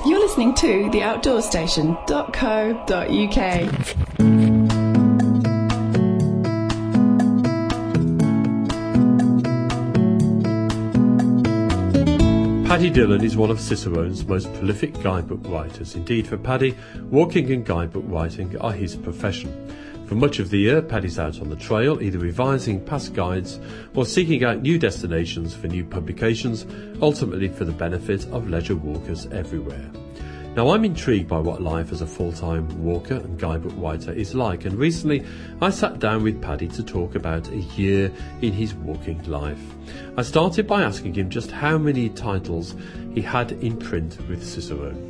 You're listening to theoutdoorstation.co.uk. Paddy Dillon is one of Cicerone's most prolific guidebook writers. Indeed, for Paddy, walking and guidebook writing are his profession. For much of the year, Paddy's out on the trail, either revising past guides or seeking out new destinations for new publications, ultimately for the benefit of leisure walkers everywhere. Now, I'm intrigued by what life as a full-time walker and guidebook writer is like, and recently I sat down with Paddy to talk about a year in his walking life. I started by asking him just how many titles he had in print with Cicerone.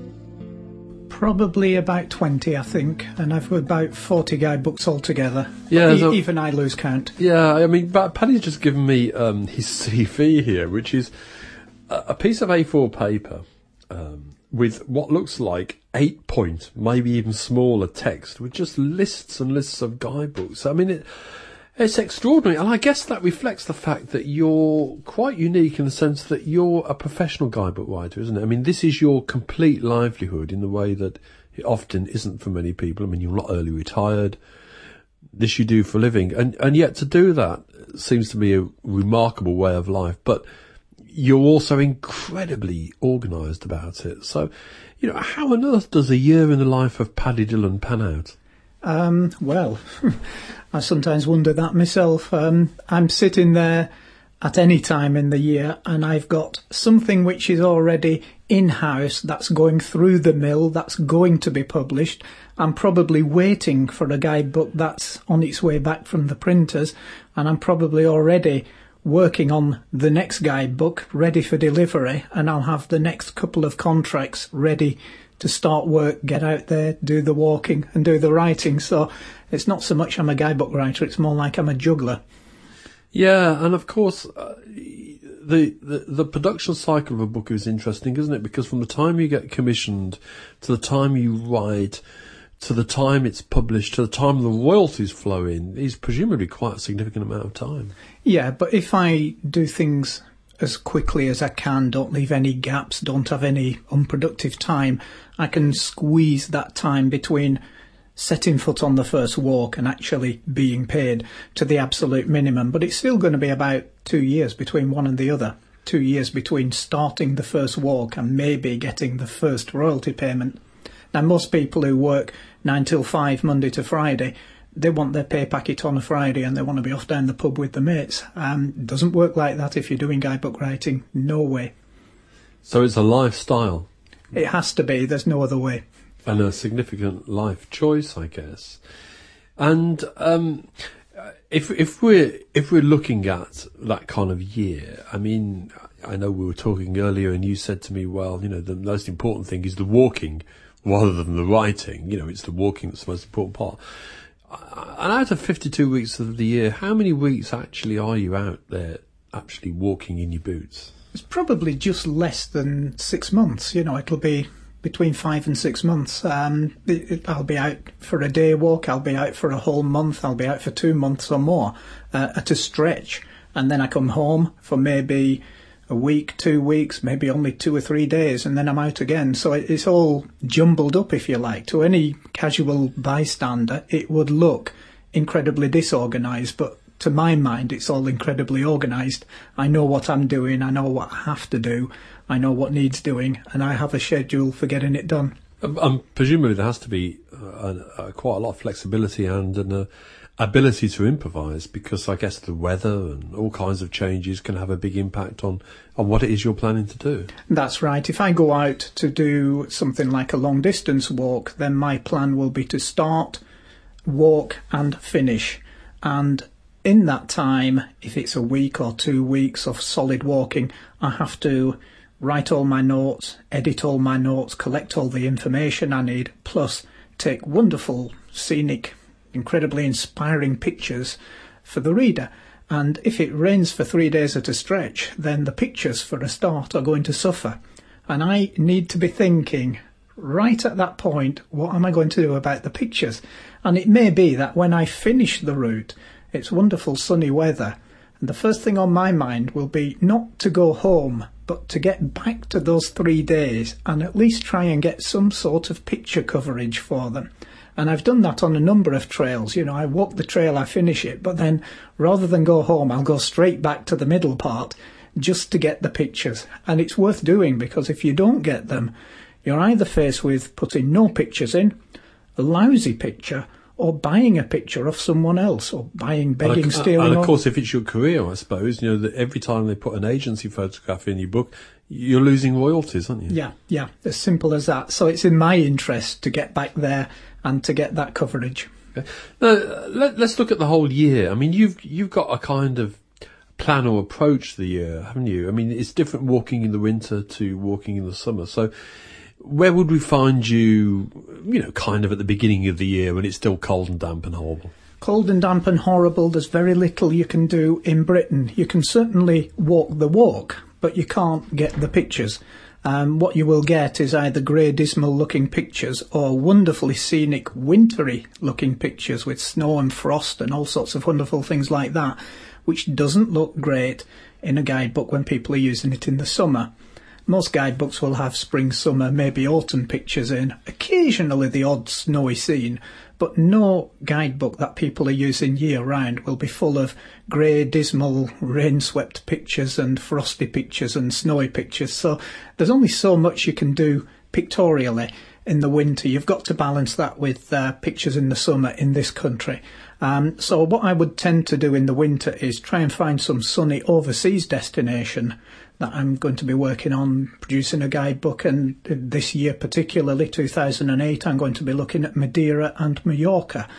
Probably about 20, I think, and I've got about 40 guidebooks altogether. Yeah, even I lose count. Yeah, I mean, Paddy's just given me his CV here, which is a piece of A4 paper with what looks like 8-point, maybe even smaller text, with just lists and lists of guidebooks. I mean, it's extraordinary, and I guess that reflects the fact that you're quite unique in the sense that you're a professional guidebook writer, isn't it? I mean, this is your complete livelihood in the way that it often isn't for many people. I mean, you're not early retired. This you do for a living, and yet to do that seems to be a remarkable way of life. But you're also incredibly organised about it. So, you know, how on earth does a year in the life of Paddy Dillon pan out? Well, I sometimes wonder that myself. I'm sitting there at any time in the year and I've got something which is already in-house, that's going through the mill, that's going to be published. I'm probably waiting for a guidebook that's on its way back from the printers, and I'm probably already working on the next guidebook ready for delivery, and I'll have the next couple of contracts ready to start work, get out there, do the walking and do the writing. So it's not so much I'm a guidebook writer, it's more like I'm a juggler. Yeah, and of course, the production cycle of a book is interesting, isn't it? Because from the time you get commissioned to the time you write, to the time it's published, to the time the royalties flow in, is presumably quite a significant amount of time. Yeah, but if I do things as quickly as I can, don't leave any gaps, don't have any unproductive time, I can squeeze that time between setting foot on the first walk and actually being paid to the absolute minimum. But it's still going to be about 2 years between one and the other. 2 years between starting the first walk and maybe getting the first royalty payment. Now, most people who work 9 till 5, Monday to Friday, they want their pay packet on a Friday and they want to be off down the pub with the mates. It doesn't work like that if you're doing guidebook writing. No way. So it's a lifestyle. It has to be. There's no other way. And a significant life choice, I guess. And if we're looking at that kind of year, I mean, I know we were talking earlier and you said to me, well, you know, the most important thing is the walking rather than the writing. You know, it's the walking that's the most important part. And out of 52 weeks of the year, how many weeks actually are you out there actually walking in your boots? It's probably just less than 6 months. You know, it'll be between 5 and 6 months. I'll be out for a day walk, I'll be out for a whole month, I'll be out for 2 months or more at a stretch. And then I come home for maybe a week, 2 weeks, maybe only 2 or 3 days, and then I'm out again. So it's all jumbled up, if you like. To any casual bystander, it would look incredibly disorganised, but to my mind, it's all incredibly organised. I know what I'm doing, I know what I have to do, I know what needs doing, and I have a schedule for getting it done. Presumably there has to be quite a lot of flexibility and an ability to improvise, because I guess the weather and all kinds of changes can have a big impact on what it is you're planning to do. That's right. If I go out to do something like a long distance walk, then my plan will be to start, walk and finish. And in that time, if it's a week or 2 weeks of solid walking, I have to write all my notes, edit all my notes, collect all the information I need, plus take wonderful, scenic, incredibly inspiring pictures for the reader. And if it rains for 3 days at a stretch, then the pictures, for a start, are going to suffer. And I need to be thinking, right at that point, what am I going to do about the pictures? And it may be that when I finish the route, it's wonderful sunny weather, and the first thing on my mind will be not to go home but to get back to those 3 days and at least try and get some sort of picture coverage for them. And I've done that on a number of trails. You know, I walk the trail, I finish it, but then rather than go home, I'll go straight back to the middle part just to get the pictures. And it's worth doing, because if you don't get them, you're either faced with putting no pictures in, a lousy picture, or buying a picture of someone else, or begging, stealing. And of course, if it's your career, I suppose, you know, that every time they put an agency photograph in your book, you're losing royalties, aren't you? Yeah, as simple as that. So it's in my interest to get back there and to get that coverage. Okay. Now, let's look at the whole year. I mean, you've got a kind of plan or approach to the year, haven't you? I mean, it's different walking in the winter to walking in the summer. So where would we find you, you know, kind of at the beginning of the year when it's still cold and damp and horrible? Cold and damp and horrible, there's very little you can do in Britain. You can certainly walk the walk, but you can't get the pictures. What you will get is either grey, dismal-looking pictures or wonderfully scenic, wintry-looking pictures with snow and frost and all sorts of wonderful things like that, which doesn't look great in a guidebook when people are using it in the summer. Most guidebooks will have spring, summer, maybe autumn pictures in, occasionally the odd snowy scene, but no guidebook that people are using year-round will be full of grey, dismal, rain-swept pictures and frosty pictures and snowy pictures. So there's only so much you can do pictorially in the winter. You've got to balance that with pictures in the summer in this country. So what I would tend to do in the winter is try and find some sunny overseas destination that I'm going to be working on producing a guidebook, and this year particularly 2008 I'm going to be looking at Madeira and Mallorca,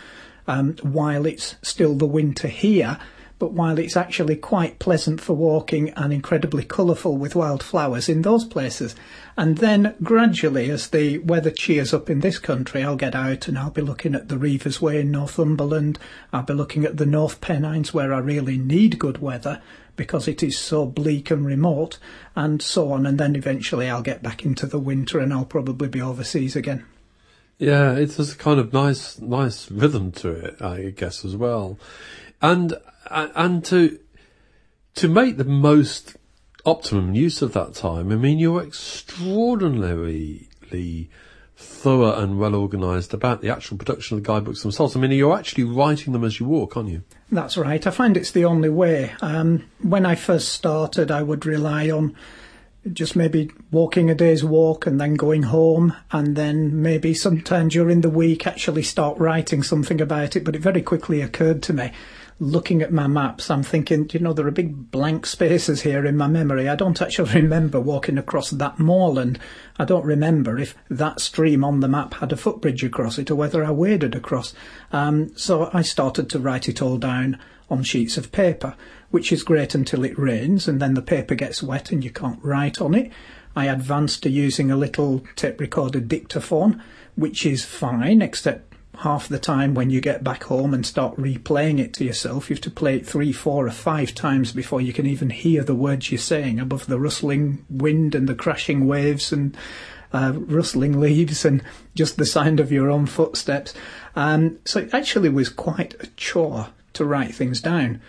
while it's still the winter here, but while it's actually quite pleasant for walking and incredibly colourful with wildflowers in those places. And then gradually, as the weather cheers up in this country, I'll get out and I'll be looking at the Reivers Way in Northumberland, I'll be looking at the North Pennines where I really need good weather because it is so bleak and remote, and so on. And then eventually I'll get back into the winter and I'll probably be overseas again. Yeah, it's a kind of nice rhythm to it, I guess, as well. And to make the most optimum use of that time, I mean, you're extraordinarily thorough and well organised about the actual production of the guidebooks themselves. I mean, you're actually writing them as you walk, aren't you? That's right. I find it's the only way. When I first started, I would rely on just maybe walking a day's walk and then going home, and then maybe sometime during the week actually start writing something about it. But it very quickly occurred to me, looking at my maps, I'm thinking, you know, there are big blank spaces here in my memory. I don't actually remember walking across that moorland. I don't remember if that stream on the map had a footbridge across it or whether I waded across. So I started to write it all down on sheets of paper, which is great until it rains and then the paper gets wet and you can't write on it. I advanced to using a little tape recorder dictaphone, which is fine, except half the time when you get back home and start replaying it to yourself, you have to play it 3, 4 or 5 times before you can even hear the words you're saying above the rustling wind and the crashing waves and rustling leaves and just the sound of your own footsteps. So it actually was quite a chore to write things down.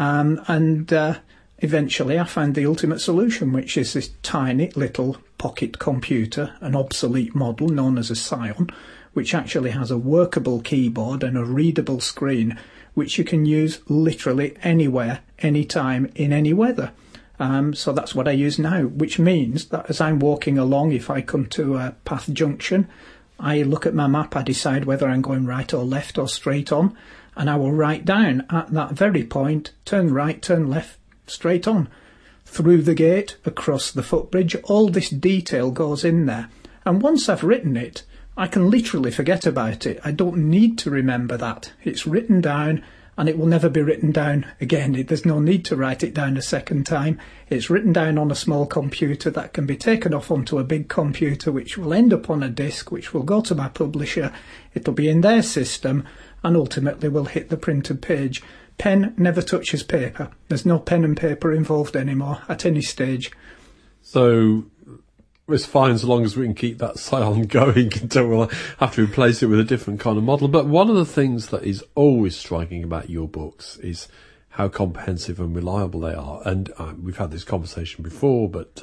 Eventually I found the ultimate solution, which is this tiny little pocket computer, an obsolete model known as a Scion, which actually has a workable keyboard and a readable screen, which you can use literally anywhere, anytime, in any weather. So that's what I use now, which means that as I'm walking along, if I come to a path junction, I look at my map, I decide whether I'm going right or left or straight on, and I will write down at that very point, turn right, turn left, straight on, through the gate, across the footbridge. All this detail goes in there. And once I've written it, I can literally forget about it. I don't need to remember that. It's written down and it will never be written down again. There's no need to write it down a second time. It's written down on a small computer that can be taken off onto a big computer, which will end up on a disk, which will go to my publisher. It'll be in their system and ultimately will hit the printed page. Pen never touches paper. There's no pen and paper involved anymore at any stage. So it's fine so long as we can keep that Scion going until we'll have to replace it with a different kind of model. But one of the things that is always striking about your books is how comprehensive and reliable they are. And we've had this conversation before, but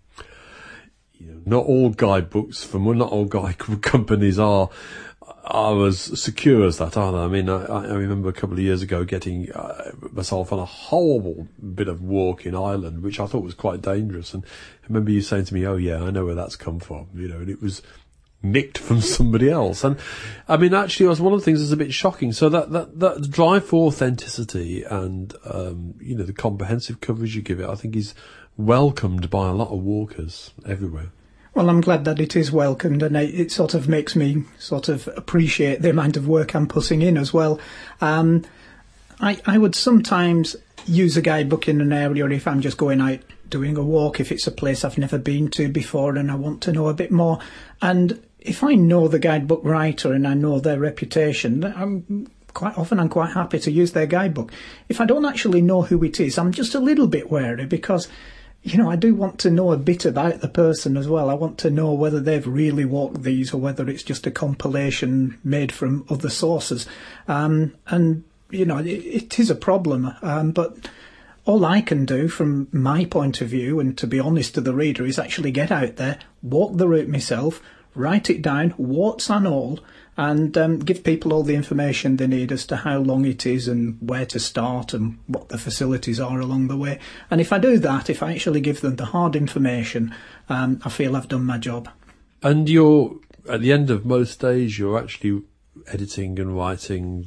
not all guidebooks not all guide companies are as secure as that, are they? I mean, I remember a couple of years ago getting myself on a horrible bit of walk in Ireland, which I thought was quite dangerous. And I remember you saying to me, "Oh yeah, I know where that's come from," and it was nicked from somebody else. And I mean, actually, it was one of the things that's a bit shocking. So that drive for authenticity and the comprehensive coverage you give it, I think, is welcomed by a lot of walkers everywhere. Well, I'm glad that it is welcomed, and it sort of makes me sort of appreciate the amount of work I'm putting in as well. I would sometimes use a guidebook in an area if I'm just going out doing a walk, if it's a place I've never been to before and I want to know a bit more. And if I know the guidebook writer and I know their reputation, I'm quite happy to use their guidebook. If I don't actually know who it is, I'm just a little bit wary, because I do want to know a bit about the person as well. I want to know whether they've really walked these or whether it's just a compilation made from other sources. It is a problem. But all I can do from my point of view, and to be honest to the reader, is actually get out there, walk the route myself, write it down, warts and all, and give people all the information they need as to how long it is and where to start and what the facilities are along the way. And if I do that, if I actually give them the hard information, I feel I've done my job. And at the end of most days, you're actually editing and writing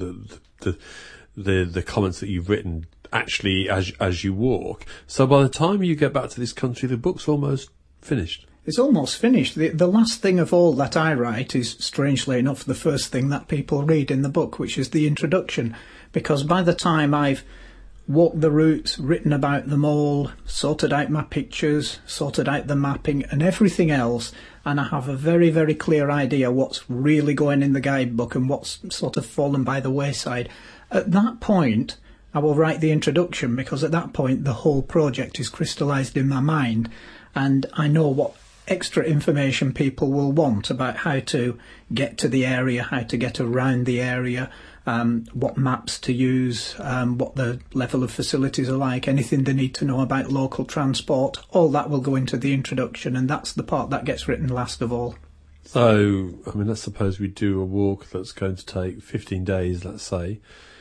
the comments that you've written actually as you walk. So by the time you get back to this country, the book's almost finished. It's almost finished. The last thing of all that I write is, strangely enough, the first thing that people read in the book, which is the introduction. Because by the time I've walked the routes, written about them all, sorted out my pictures, sorted out the mapping and everything else, and I have a very, very clear idea what's really going in the guidebook and what's sort of fallen by the wayside, at that point I will write the introduction, because at that point the whole project is crystallised in my mind and I know what extra information people will want about how to get to the area, how to get around the area, what maps to use, what the level of facilities are like, anything they need to know about local transport. All that will go into the introduction, and that's the part that gets written last of all. So, I mean, let's suppose we do a walk that's going to take 15 days, let's say.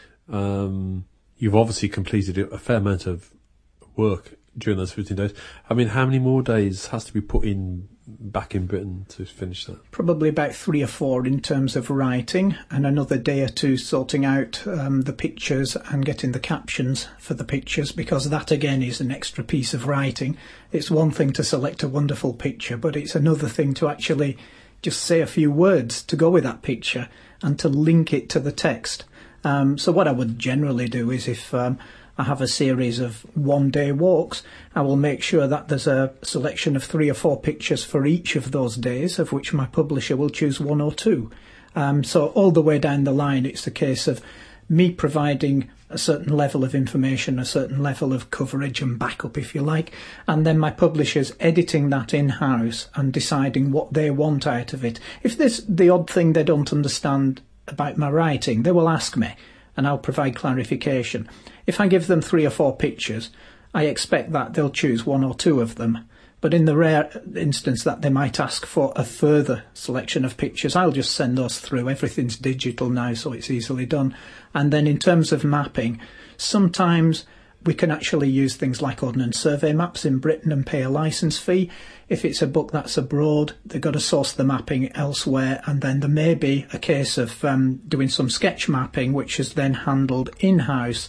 You've obviously completed a fair amount of work during those 15 days. I mean, how many more days has to be put in back in Britain to finish that? Probably about 3 or 4 in terms of writing, and another day or 2 sorting out the pictures and getting the captions for the pictures, because that again is an extra piece of writing. It's one thing to select a wonderful picture, but it's another thing to actually just say a few words to go with that picture and to link it to the text. So what I would generally do is, if I have a series of one-day walks, I will make sure that there's a selection of 3 or 4 pictures for each of those days, of which my publisher will choose 1 or 2. So all the way down the line, it's a case of me providing a certain level of information, a certain level of coverage and backup, if you like, and then my publishers editing that in-house and deciding what they want out of it. If there's the odd thing they don't understand about my writing, they will ask me, and I'll provide clarification. If I give them 3 or 4 pictures, I expect that they'll choose 1 or 2 of them. But in the rare instance that they might ask for a further selection of pictures, I'll just send those through. Everything's digital now, so it's easily done. And then in terms of mapping, sometimes we can actually use things like Ordnance Survey maps in Britain and pay a licence fee. If it's a book that's abroad, they've got to source the mapping elsewhere, and then there may be a case of doing some sketch mapping, which is then handled in-house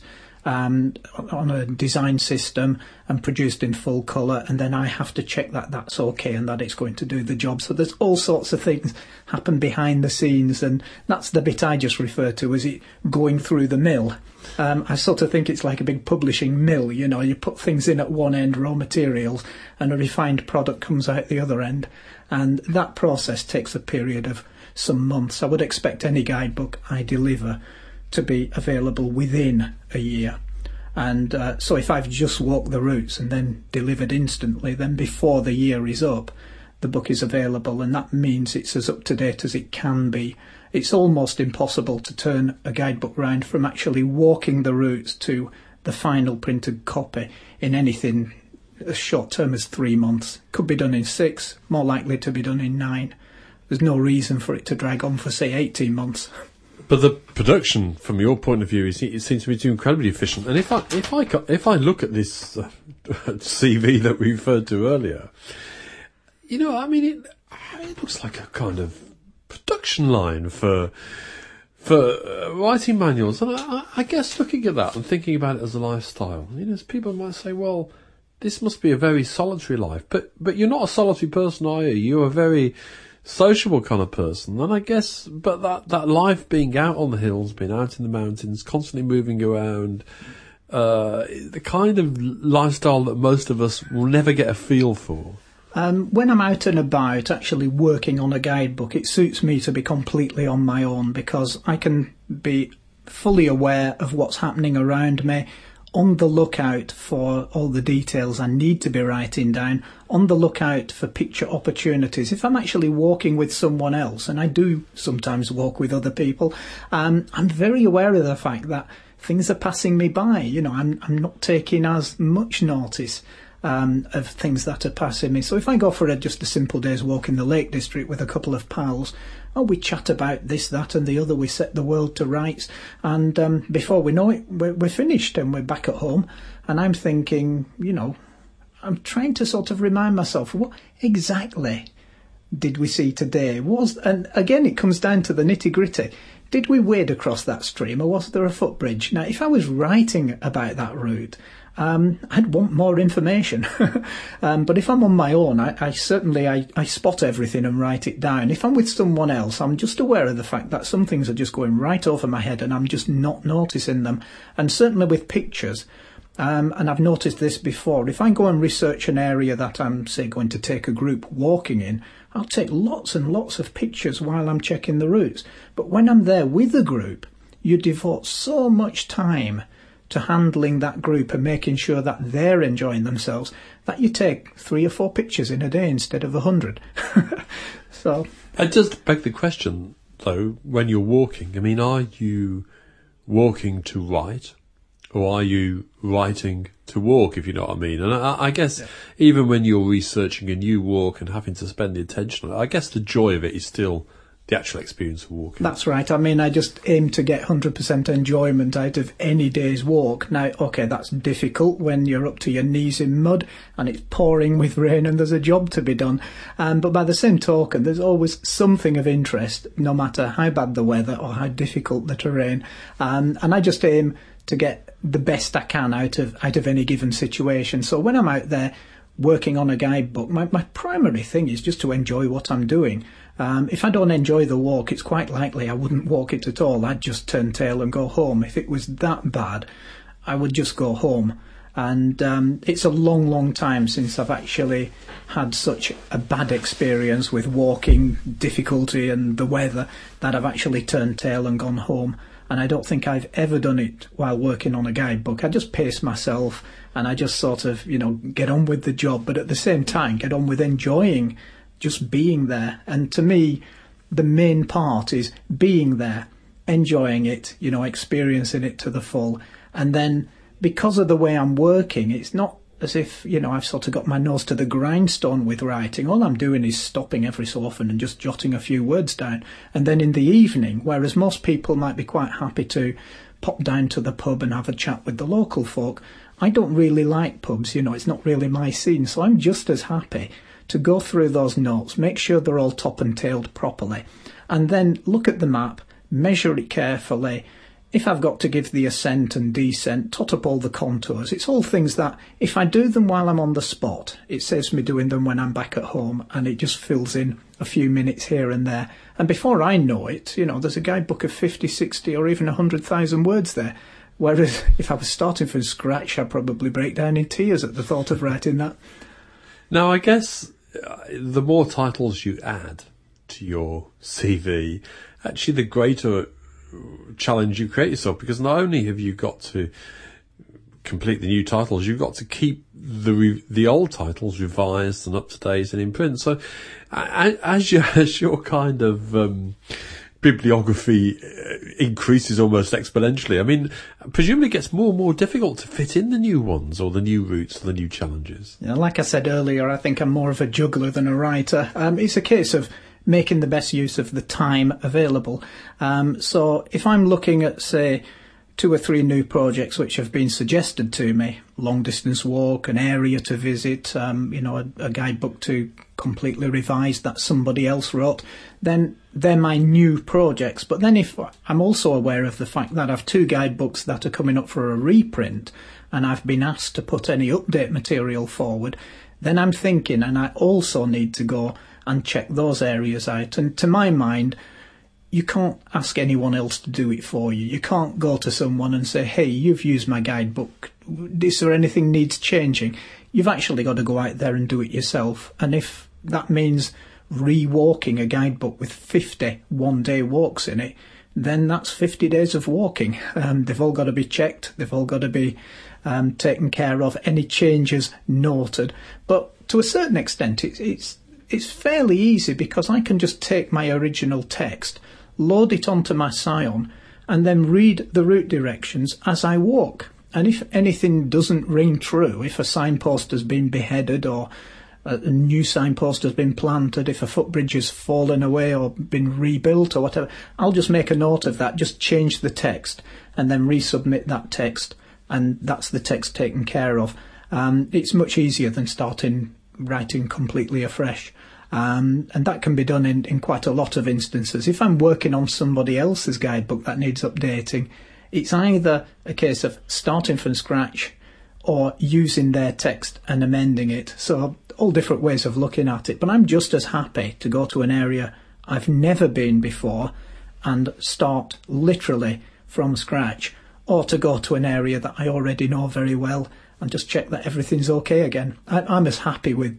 on a design system and produced in full colour, and then I have to check that that's okay and that it's going to do the job. So there's all sorts of things happen behind the scenes, and that's the bit I just refer to as it going through the mill. I sort of think it's like a big publishing mill, you put things in at one end, raw materials, and a refined product comes out the other end, and that process takes a period of some months. I would expect any guidebook I deliver to be available within a year. And so if I've just walked the routes and then delivered instantly, then before the year is up, the book is available, and that means it's as up to date as it can be. It's almost impossible to turn a guidebook round from actually walking the routes to the final printed copy in anything as short term as 3 months. Could be done in 6, more likely to be done in 9. There's no reason for it to drag on for, say, 18 months. But the production, from your point of view, it seems to be too incredibly efficient. And if I look at this CV that we referred to earlier, you know, I mean, it looks like a kind of production line for writing manuals. And I guess looking at that and thinking about it as a lifestyle, you know, people might say, well, this must be a very solitary life. But you're not a solitary person, are you? You're a very sociable kind of person. And I guess, but that life being out on the hills, being out in the mountains, constantly moving around, the kind of lifestyle that most of us will never get a feel for. When I'm out and about actually working on a guidebook, it suits me to be completely on my own, because I can be fully aware of what's happening around me, on the lookout for all the details I need to be writing down, on the lookout for picture opportunities. If I'm actually walking with someone else, and I do sometimes walk with other people, I'm very aware of the fact that things are passing me by. You know, I'm not taking as much notice of things that are passing me. So if I go for just a simple day's walk in the Lake District with a couple of pals, we chat about this, that and the other, we set the world to rights, and before we know it, we're finished and we're back at home. And I'm thinking, you know, I'm trying to sort of remind myself, what exactly did we see today? And again, it comes down to the nitty-gritty. Did we wade across that stream, or was there a footbridge? Now, if I was writing about that route, I'd want more information. But if I'm on my own, I certainly spot everything and write it down. If I'm with someone else, I'm just aware of the fact that some things are just going right over my head and I'm just not noticing them. And certainly with pictures, and I've noticed this before, if I go and research an area that I'm, say, going to take a group walking in, I'll take lots and lots of pictures while I'm checking the routes. But when I'm there with a group, you devote so much time to handling that group and making sure that they're enjoying themselves, that you take 3 or 4 pictures in a day instead of 100. So it does beg the question, though, when you're walking. I mean, are you walking to write, or are you writing to walk, if you know what I mean? And I guess even when you're researching a new walk and having to spend the attention on it, I guess the joy of it is still the actual experience of walking. That's right. I mean, I just aim to get 100% enjoyment out of any day's walk. Now, OK, that's difficult when you're up to your knees in mud and it's pouring with rain and there's a job to be done. But by the same token, there's always something of interest, no matter how bad the weather or how difficult the terrain. And I just aim to get the best I can out of any given situation. So when I'm out there working on a guidebook, my primary thing is just to enjoy what I'm doing. If I don't enjoy the walk, it's quite likely I wouldn't walk it at all. I'd just turn tail and go home. If it was that bad, I would just go home. And it's a long, long time since I've actually had such a bad experience with walking, difficulty and the weather, that I've actually turned tail and gone home. And I don't think I've ever done it while working on a guidebook. I just pace myself and I just sort of, you know, get on with the job, but at the same time get on with enjoying just being there. And to me, the main part is being there, enjoying it, you know, experiencing it to the full. And then because of the way I'm working, it's not as if, you know, I've sort of got my nose to the grindstone with writing. All I'm doing is stopping every so often and just jotting a few words down. And then in the evening, whereas most people might be quite happy to pop down to the pub and have a chat with the local folk, I don't really like pubs, you know, it's not really my scene. So I'm just as happy to go through those notes, make sure they're all top and tailed properly, and then look at the map, measure it carefully. If I've got to give the ascent and descent, tot up all the contours. It's all things that, if I do them while I'm on the spot, it saves me doing them when I'm back at home, and it just fills in a few minutes here and there. And before I know it, you know, there's a guidebook of 50, 60 or even 100,000 words there. Whereas if I was starting from scratch, I'd probably break down in tears at the thought of writing that. Now, I guess the more titles you add to your CV, actually the greater challenge you create yourself, because not only have you got to complete the new titles, you've got to keep the old titles revised and up to date and in print. So as you're kind of bibliography increases almost exponentially. I mean, presumably it gets more and more difficult to fit in the new ones or the new routes or the new challenges. Yeah, like I said earlier, I think I'm more of a juggler than a writer. It's a case of making the best use of the time available. So if I'm looking at, say, 2 or 3 new projects which have been suggested to me, long distance walk, an area to visit, a guidebook to completely revise that somebody else wrote, then they're my new projects. But then if I'm also aware of the fact that I've 2 guidebooks that are coming up for a reprint and I've been asked to put any update material forward, then I'm thinking, and I also need to go and check those areas out. And to my mind, you can't ask anyone else to do it for you. You can't go to someone and say, hey, you've used my guidebook. Is there anything needs changing? You've actually got to go out there and do it yourself. And if that means re-walking a guidebook with 50 one-day walks in it, then that's 50 days of walking. They've all got to be checked. They've all got to be taken care of. Any changes noted. But to a certain extent, it's fairly easy because I can just take my original text, load it onto my Scion, and then read the route directions as I walk. And if anything doesn't ring true, if a signpost has been beheaded or a new signpost has been planted, if a footbridge has fallen away or been rebuilt or whatever, I'll just make a note of that, just change the text and then resubmit that text, and that's the text taken care of. It's much easier than writing completely afresh. And that can be done in quite a lot of instances. If I'm working on somebody else's guidebook that needs updating, it's either a case of starting from scratch or using their text and amending it. So all different ways of looking at it. But I'm just as happy to go to an area I've never been before and start literally from scratch, or to go to an area that I already know very well and just check that everything's okay again. I'm as happy with,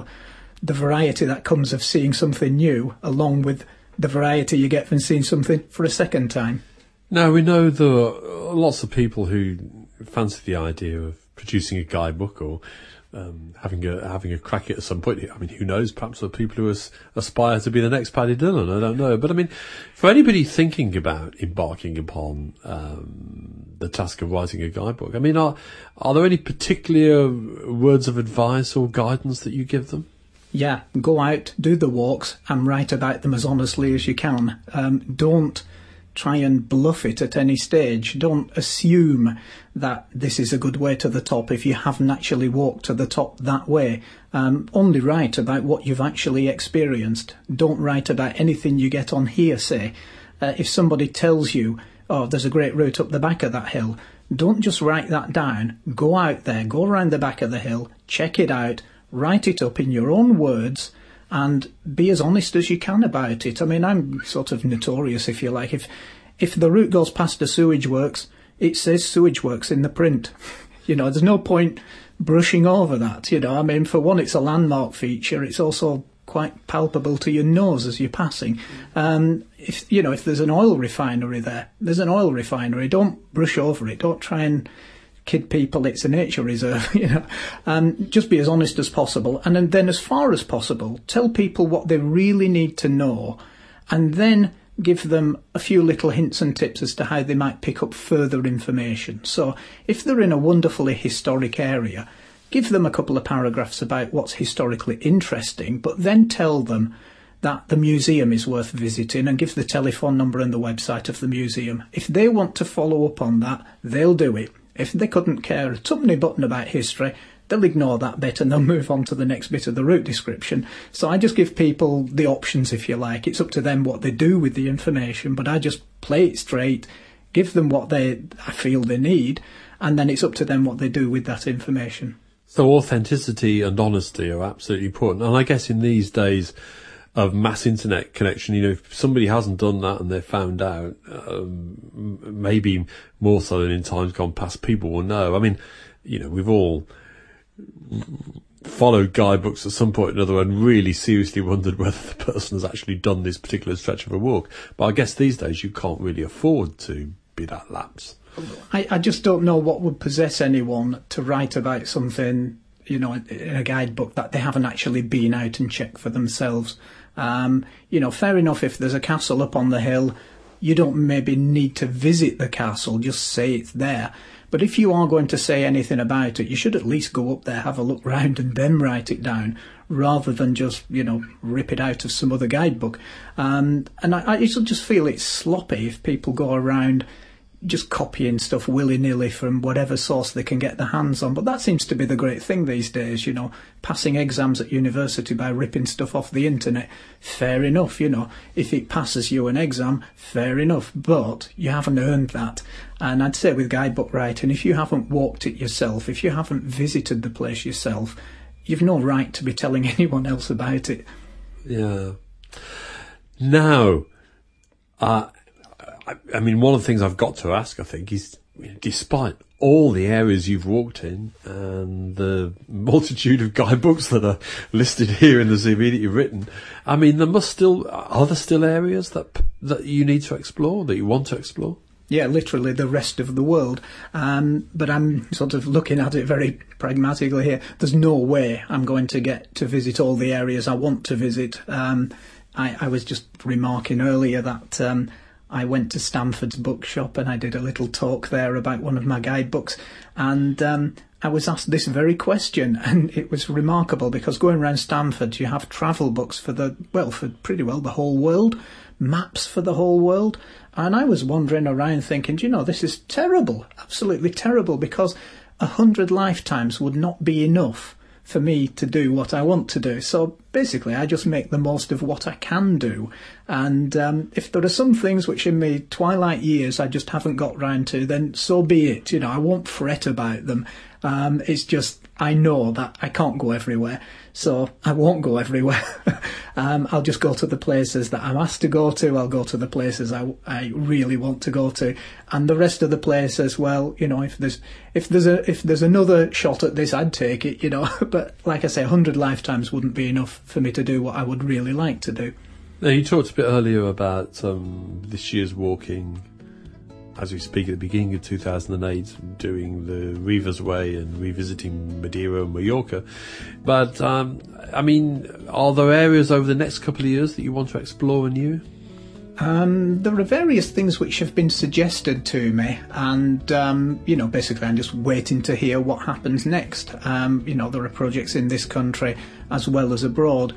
the variety that comes of seeing something new, along with the variety you get from seeing something for a second time. Now, we know there are lots of people who fancy the idea of producing a guidebook or having a crack at it at some point. I mean, who knows? Perhaps there are people who aspire to be the next Paddy Dillon. I don't know. But I mean, for anybody thinking about embarking upon the task of writing a guidebook, I mean, are there any particular words of advice or guidance that you give them? Yeah, go out, do the walks, and write about them as honestly as you can. Don't try and bluff it at any stage. Don't assume that this is a good way to the top if you haven't actually walked to the top that way. Only write about what you've actually experienced. Don't write about anything you get on hearsay. If somebody tells you, oh, there's a great route up the back of that hill, don't just write that down. Go out there, go around the back of the hill, check it out, write it up in your own words, and be as honest as you can about it. I mean, I'm sort of notorious, if you like. If the route goes past a sewage works, it says sewage works in the print. There's no point brushing over that. I mean, for one, it's a landmark feature. It's also quite palpable to your nose as you're passing. If there's an oil refinery there's an oil refinery. Don't brush over it. Don't try and kid people it's a nature reserve. Just be as honest as possible, and then as far as possible tell people what they really need to know, and then give them a few little hints and tips as to how they might pick up further information. So if they're in a wonderfully historic area, give them a couple of paragraphs about what's historically interesting, but then tell them that the museum is worth visiting and give the telephone number and the website of the museum. If they want to follow up on that, they'll do it. If they couldn't care a tuppenny button about history, they'll ignore that bit and they'll move on to the next bit of the route description. So I just give people the options, if you like. It's up to them what they do with the information, but I just play it straight, give them what I feel they need, and then it's up to them what they do with that information. So authenticity and honesty are absolutely important. And I guess in these days of mass internet connection, if somebody hasn't done that and they're found out, maybe more so than in times gone past, people will know. I mean, we've all followed guidebooks at some point or another and really seriously wondered whether the person has actually done this particular stretch of a walk. But I guess these days you can't really afford to be that lapse. I just don't know what would possess anyone to write about something, in a guidebook that they haven't actually been out and checked for themselves. Fair enough if there's a castle up on the hill, you don't maybe need to visit the castle, just say it's there. But if you are going to say anything about it, you should at least go up there, have a look round and then write it down, rather than just, rip it out of some other guidebook. And I just feel it's sloppy if people go around just copying stuff willy-nilly from whatever source they can get their hands on. But that seems to be the great thing these days, passing exams at university by ripping stuff off the internet. Fair enough, if it passes you an exam, fair enough, but you haven't earned that. And I'd say with guidebook writing, if you haven't walked it yourself, if you haven't visited the place yourself, you've no right to be telling anyone else about it. Yeah. Now, one of the things I've got to ask, I think, is, despite all the areas you've walked in and the multitude of guidebooks that are listed here in the CV that you've written, are there still areas that you need to explore, that you want to explore? Yeah, literally the rest of the world. But I'm sort of looking at it very pragmatically here. There's no way I'm going to get to visit all the areas I want to visit. I was just remarking earlier that I went to Stamford's bookshop and I did a little talk there about one of my guidebooks, and I was asked this very question, and it was remarkable because going around Stamford you have travel books for pretty well the whole world, maps for the whole world, and I was wandering around thinking, this is terrible, absolutely terrible, because 100 lifetimes would not be enough for me to do what I want to do. So basically I just make the most of what I can do. And if there are some things which in my twilight years I just haven't got round to, then so be it. I won't fret about them. It's just, I know that I can't go everywhere, so I won't go everywhere. I'll just go to the places that I'm asked to go to. I'll go to the places I really want to go to, and the rest of the places, well, if there's another shot at this, I'd take it, But like I say, 100 lifetimes wouldn't be enough for me to do what I would really like to do. Now, you talked a bit earlier about this year's walking, as we speak, at the beginning of 2008, doing the Reaver's Way and revisiting Madeira and Mallorca. But, are there areas over the next couple of years that you want to explore anew? There are various things which have been suggested to me, and, basically I'm just waiting to hear what happens next. There are projects in this country as well as abroad.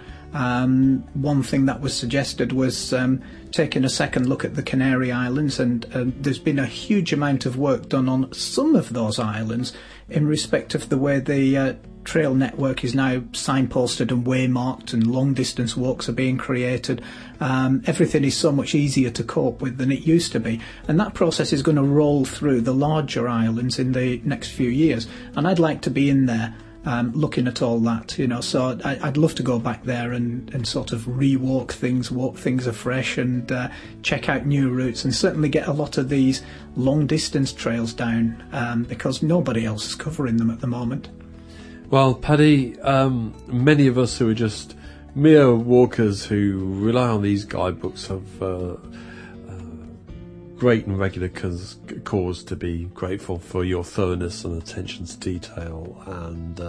One thing that was suggested was taking a second look at the Canary Islands, and there's been a huge amount of work done on some of those islands in respect of the way the trail network is now signposted and waymarked, and long distance walks are being created. Everything is so much easier to cope with than it used to be, and that process is going to roll through the larger islands in the next few years, and I'd like to be in there looking at all that, so I'd love to go back there and sort of walk things afresh, and check out new routes, and certainly get a lot of these long distance trails down, because nobody else is covering them at the moment. Well, Paddy, many of us who are just mere walkers who rely on these guidebooks have great and regular cause to be grateful for your thoroughness and attention to detail, and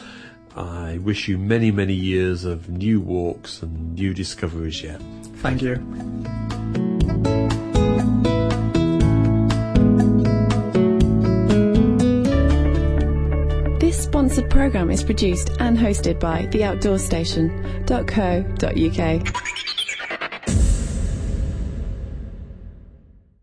I wish you many, many years of new walks and new discoveries yet. Thank you. This sponsored programme is produced and hosted by theoutdoorstation.co.uk.